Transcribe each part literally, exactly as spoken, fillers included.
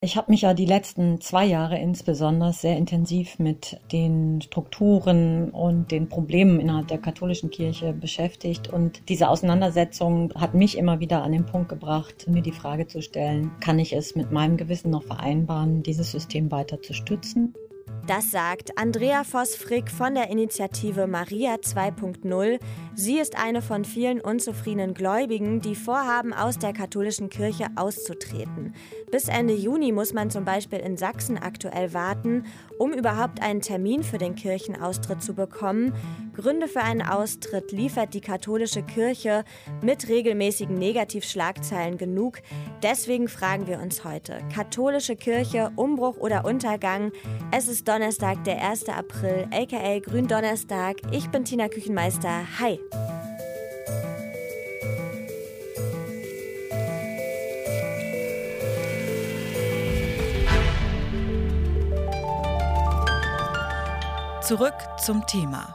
Ich habe mich ja die letzten zwei Jahre insbesondere sehr intensiv mit den Strukturen und den Problemen innerhalb der katholischen Kirche beschäftigt. Und diese Auseinandersetzung hat mich immer wieder an den Punkt gebracht, mir die Frage zu stellen, kann ich es mit meinem Gewissen noch vereinbaren, dieses System weiter zu stützen? Das sagt Andrea Voss-Frick von der Initiative Maria zwei Punkt null. Sie ist eine von vielen unzufriedenen Gläubigen, die vorhaben, aus der katholischen Kirche auszutreten. Bis Ende Juni muss man zum Beispiel in Sachsen aktuell warten, um überhaupt einen Termin für den Kirchenaustritt zu bekommen. Gründe für einen Austritt liefert die katholische Kirche mit regelmäßigen Negativschlagzeilen genug. Deswegen fragen wir uns heute: Katholische Kirche, Umbruch oder Untergang? Es ist Donnerstag, der erster April, aka Gründonnerstag. Ich bin Tina Küchenmeister. Hi! Zurück zum Thema.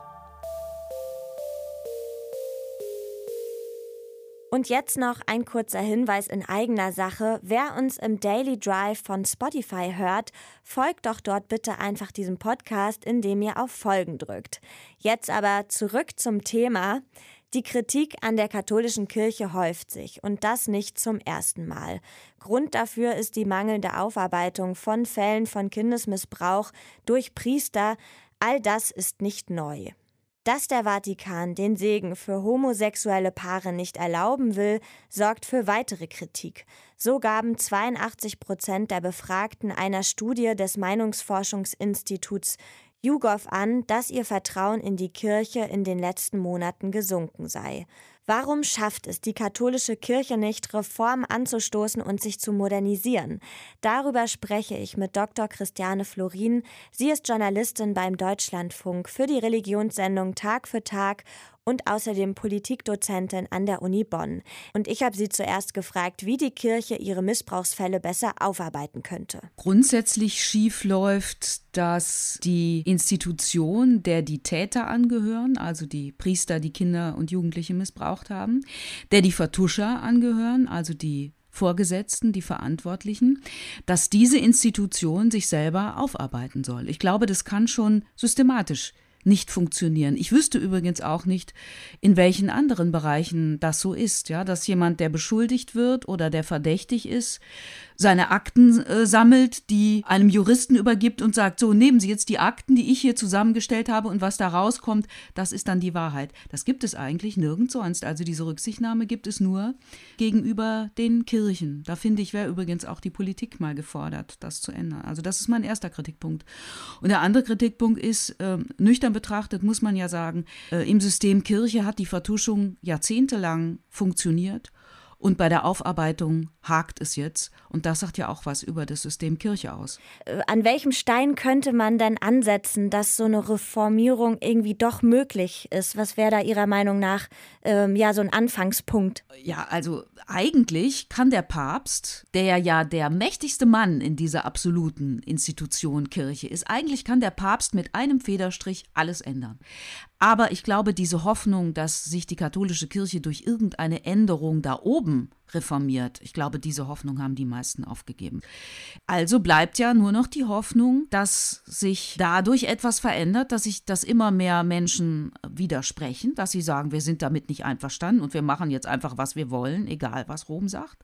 Und jetzt noch ein kurzer Hinweis in eigener Sache. Wer uns im Daily Drive von Spotify hört, folgt doch dort bitte einfach diesem Podcast, indem ihr auf Folgen drückt. Jetzt aber zurück zum Thema. Die Kritik an der katholischen Kirche häuft sich und das nicht zum ersten Mal. Grund dafür ist die mangelnde Aufarbeitung von Fällen von Kindesmissbrauch durch Priester. All das ist nicht neu. Dass der Vatikan den Segen für homosexuelle Paare nicht erlauben will, sorgt für weitere Kritik. So gaben zweiundachtzig Prozent der Befragten einer Studie des Meinungsforschungsinstituts YouGov an, dass ihr Vertrauen in die Kirche in den letzten Monaten gesunken sei. Warum schafft es die katholische Kirche nicht, Reformen anzustoßen und sich zu modernisieren? Darüber spreche ich mit Doktor Christiane Florin. Sie ist Journalistin beim Deutschlandfunk für die Religionssendung Tag für Tag und außerdem Politikdozentin an der Uni Bonn. Und ich habe sie zuerst gefragt, wie die Kirche ihre Missbrauchsfälle besser aufarbeiten könnte. Grundsätzlich schief läuft, dass die Institution, der die Täter angehören, also die Priester, die Kinder und Jugendliche missbraucht haben, der die Vertuscher angehören, also die Vorgesetzten, die Verantwortlichen, dass diese Institution sich selber aufarbeiten soll. Ich glaube, das kann schon systematisch nicht funktionieren. Ich wüsste übrigens auch nicht, in welchen anderen Bereichen das so ist, ja, dass jemand, der beschuldigt wird oder der verdächtig ist, seine Akten äh, sammelt, die einem Juristen übergibt und sagt, so, nehmen Sie jetzt die Akten, die ich hier zusammengestellt habe und was da rauskommt, das ist dann die Wahrheit. Das gibt es eigentlich nirgends sonst. Also diese Rücksichtnahme gibt es nur gegenüber den Kirchen. Da finde ich, wäre übrigens auch die Politik mal gefordert, das zu ändern. Also das ist mein erster Kritikpunkt. Und der andere Kritikpunkt ist, äh, nüchtern betrachtet muss man ja sagen, äh, im System Kirche hat die Vertuschung jahrzehntelang funktioniert. Und bei der Aufarbeitung hakt es jetzt. Und das sagt ja auch was über das System Kirche aus. An welchem Stein könnte man denn ansetzen, dass so eine Reformierung irgendwie doch möglich ist? Was wäre da Ihrer Meinung nach ähm, ja so ein Anfangspunkt? Ja, also eigentlich kann der Papst, der ja der mächtigste Mann in dieser absoluten Institution Kirche ist, eigentlich kann der Papst mit einem Federstrich alles ändern. Aber ich glaube, diese Hoffnung, dass sich die katholische Kirche durch irgendeine Änderung da oben reformiert, ich glaube, diese Hoffnung haben die meisten aufgegeben. Also bleibt ja nur noch die Hoffnung, dass sich dadurch etwas verändert, dass sich, dass immer mehr Menschen widersprechen, dass sie sagen, wir sind damit nicht einverstanden und wir machen jetzt einfach, was wir wollen, egal was Rom sagt.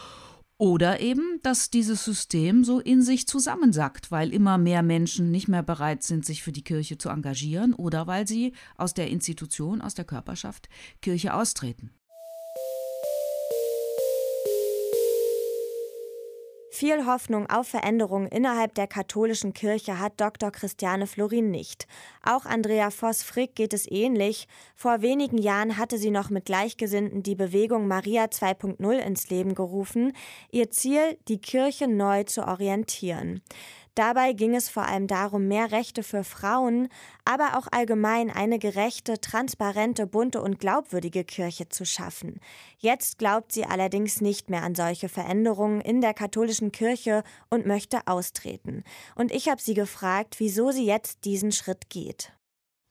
Oder eben, dass dieses System so in sich zusammensackt, weil immer mehr Menschen nicht mehr bereit sind, sich für die Kirche zu engagieren oder weil sie aus der Institution, aus der Körperschaft Kirche austreten. Viel Hoffnung auf Veränderungen innerhalb der katholischen Kirche hat Doktor Christiane Florin nicht. Auch Andrea Voss-Frick geht es ähnlich. Vor wenigen Jahren hatte sie noch mit Gleichgesinnten die Bewegung Maria zwei Punkt null ins Leben gerufen. Ihr Ziel, die Kirche neu zu orientieren. Dabei ging es vor allem darum, mehr Rechte für Frauen, aber auch allgemein eine gerechte, transparente, bunte und glaubwürdige Kirche zu schaffen. Jetzt glaubt sie allerdings nicht mehr an solche Veränderungen in der katholischen Kirche und möchte austreten. Und ich habe sie gefragt, wieso sie jetzt diesen Schritt geht.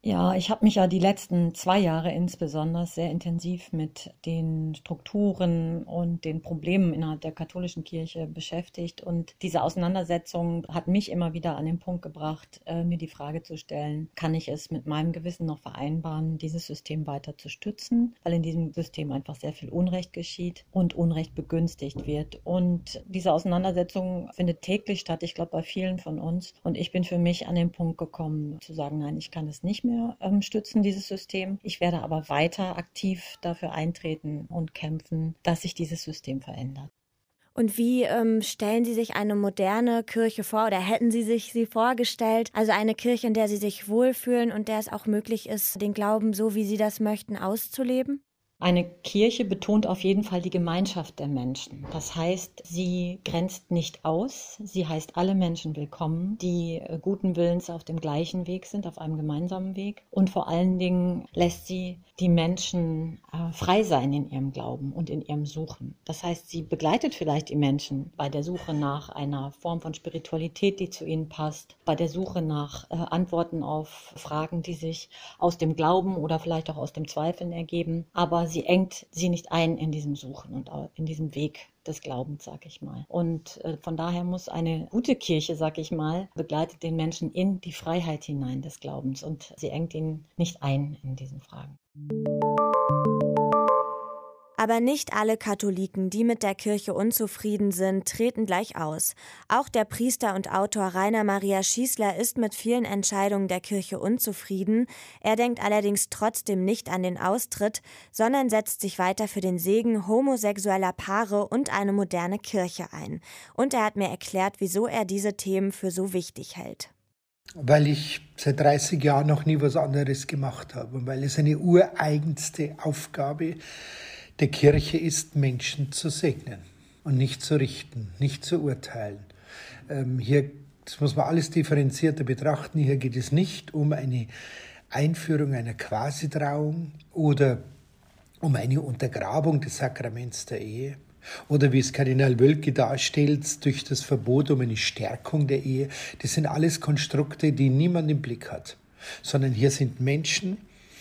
Ja, ich habe mich ja die letzten zwei Jahre insbesondere sehr intensiv mit den Strukturen und den Problemen innerhalb der katholischen Kirche beschäftigt. Und diese Auseinandersetzung hat mich immer wieder an den Punkt gebracht, äh, mir die Frage zu stellen, kann ich es mit meinem Gewissen noch vereinbaren, dieses System weiter zu stützen, weil in diesem System einfach sehr viel Unrecht geschieht und Unrecht begünstigt wird. Und diese Auseinandersetzung findet täglich statt, ich glaube bei vielen von uns. Und ich bin für mich an den Punkt gekommen, zu sagen, nein, ich kann es nicht mehr stützen, dieses System. Ich werde aber weiter aktiv dafür eintreten und kämpfen, dass sich dieses System verändert. Und wie ähm, stellen Sie sich eine moderne Kirche vor oder hätten Sie sich sie vorgestellt? Also eine Kirche, in der Sie sich wohlfühlen und der es auch möglich ist, den Glauben so, wie Sie das möchten, auszuleben? Eine Kirche betont auf jeden Fall die Gemeinschaft der Menschen. Das heißt, sie grenzt nicht aus. Sie heißt alle Menschen willkommen, die guten Willens auf dem gleichen Weg sind, auf einem gemeinsamen Weg. Und vor allen Dingen lässt sie die Menschen äh, frei sein in ihrem Glauben und in ihrem Suchen. Das heißt, sie begleitet vielleicht die Menschen bei der Suche nach einer Form von Spiritualität, die zu ihnen passt, bei der Suche nach äh, Antworten auf Fragen, die sich aus dem Glauben oder vielleicht auch aus dem Zweifeln ergeben. Aber sie engt sie nicht ein in diesem Suchen und in diesem Weg des Glaubens, sag ich mal. Und äh, von daher muss eine gute Kirche, sag ich mal, begleitet den Menschen in die Freiheit hinein des Glaubens und sie engt ihn nicht ein in diesen Fragen. Aber nicht alle Katholiken, die mit der Kirche unzufrieden sind, treten gleich aus. Auch der Priester und Autor Rainer Maria Schießler ist mit vielen Entscheidungen der Kirche unzufrieden. Er denkt allerdings trotzdem nicht an den Austritt, sondern setzt sich weiter für den Segen homosexueller Paare und eine moderne Kirche ein. Und er hat mir erklärt, wieso er diese Themen für so wichtig hält. Weil ich seit dreißig Jahren noch nie was anderes gemacht habe und weil es eine ureigenste Aufgabe der Kirche ist, Menschen zu segnen und nicht zu richten, nicht zu urteilen. Ähm, hier, das muss man alles differenzierter betrachten. Hier geht es nicht um eine Einführung einer Quasitrauung oder um eine Untergrabung des Sakraments der Ehe oder wie es Kardinal Wölke darstellt, durch das Verbot um eine Stärkung der Ehe. Das sind alles Konstrukte, die niemand im Blick hat, sondern hier sind Menschen,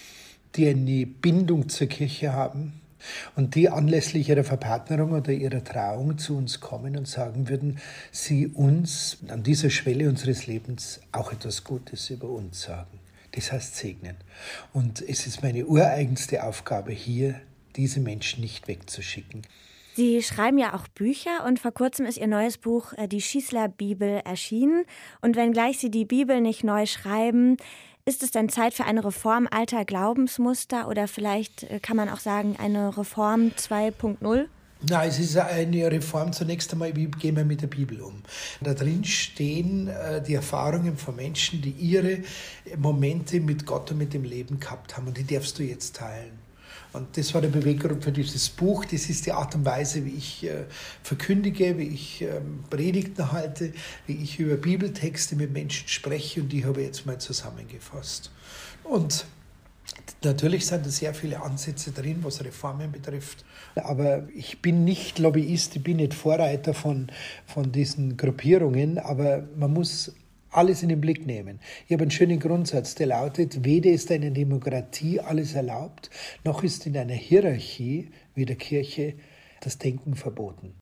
die eine Bindung zur Kirche haben, und die anlässlich ihrer Verpartnerung oder ihrer Trauung zu uns kommen und sagen würden, sie uns an dieser Schwelle unseres Lebens auch etwas Gutes über uns sagen. Das heißt segnen. Und es ist meine ureigenste Aufgabe hier, diese Menschen nicht wegzuschicken. Sie schreiben ja auch Bücher und vor kurzem ist Ihr neues Buch Die Schießler-Bibel erschienen. Und wenngleich Sie die Bibel nicht neu schreiben, ist es denn Zeit für eine Reform alter Glaubensmuster oder vielleicht kann man auch sagen, eine Reform zwei Punkt null? Nein, es ist eine Reform zunächst einmal, wie gehen wir mit der Bibel um. Da drin stehen äh, die Erfahrungen von Menschen, die ihre Momente mit Gott und mit dem Leben gehabt haben und die darfst du jetzt teilen. Und das war der Beweggrund für dieses Buch. Das ist die Art und Weise, wie ich äh, verkündige, wie ich ähm, Predigten halte, wie ich über Bibeltexte mit Menschen spreche. Und die habe ich jetzt mal zusammengefasst. Und natürlich sind da sehr viele Ansätze drin, was Reformen betrifft. Aber ich bin nicht Lobbyist, ich bin nicht Vorreiter von, von diesen Gruppierungen. Aber man muss alles in den Blick nehmen. Ich habe einen schönen Grundsatz, der lautet, weder ist in einer Demokratie alles erlaubt, noch ist in einer Hierarchie wie der Kirche das Denken verboten.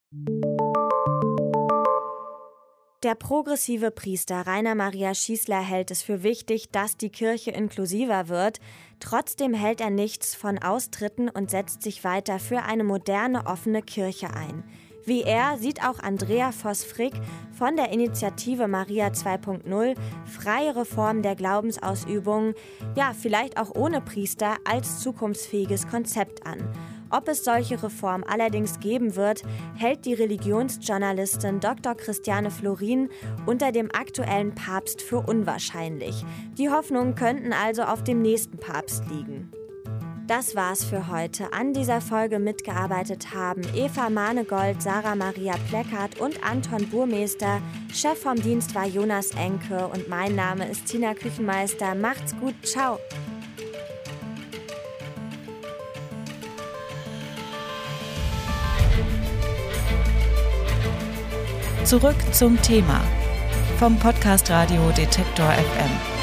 Der progressive Priester Rainer Maria Schießler hält es für wichtig, dass die Kirche inklusiver wird. Trotzdem hält er nichts von Austritten und setzt sich weiter für eine moderne, offene Kirche ein. Wie er sieht auch Andrea Voss-Frick von der Initiative Maria zwei Punkt null freie Reform der Glaubensausübung, ja vielleicht auch ohne Priester, als zukunftsfähiges Konzept an. Ob es solche Reformen allerdings geben wird, hält die Religionsjournalistin Doktor Christiane Florin unter dem aktuellen Papst für unwahrscheinlich. Die Hoffnungen könnten also auf dem nächsten Papst liegen. Das war's für heute. An dieser Folge mitgearbeitet haben Eva Manegold, Sarah Maria Pleckert und Anton Burmeister. Chef vom Dienst war Jonas Enke und mein Name ist Tina Küchenmeister. Macht's gut, ciao! Zurück zum Thema vom Podcast Radio Detektor F M.